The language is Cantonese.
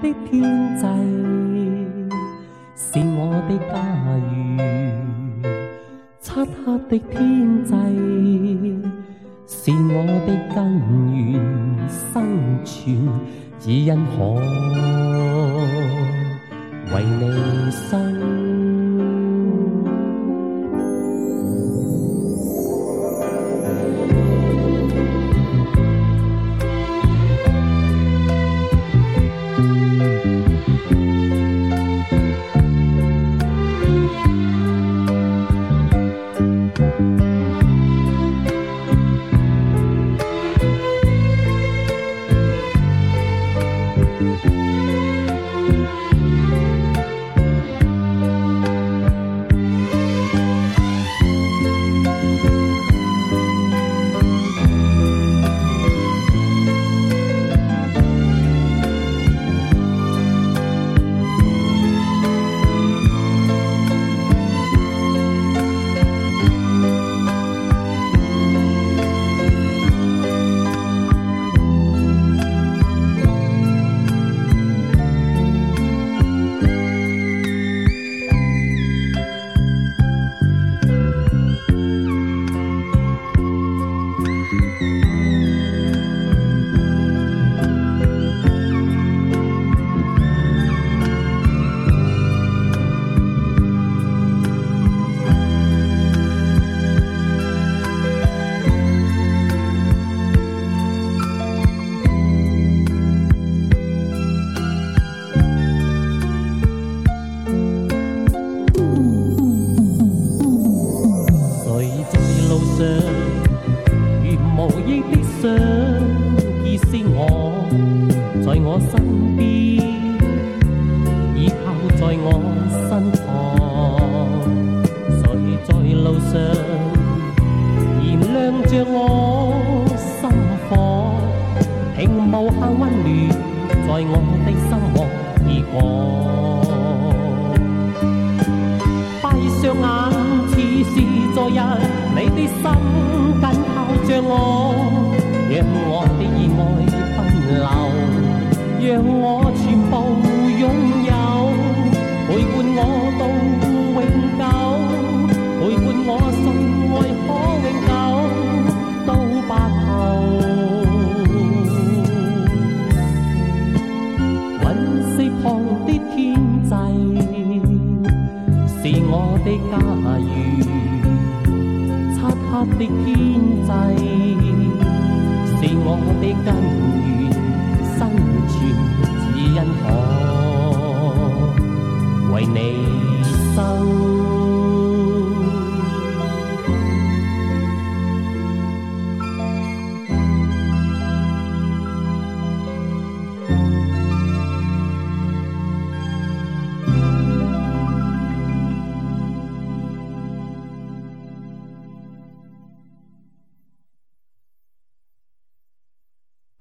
的天際，是我的家園；漆黑的天際，是我的根源。生存只因可為你生。在我身邊，依靠在我身旁，誰在路上燃亮着我心火，聽無限溫暖在我的心窩而過。閉上眼，似是昨日，你的心緊靠着我，讓我的意愛奔流。讓我全部擁有，陪伴我到永久，陪伴我信愛可永久到白頭。隕石旁的天際，是我的家園；漆黑的天際，是我的根源。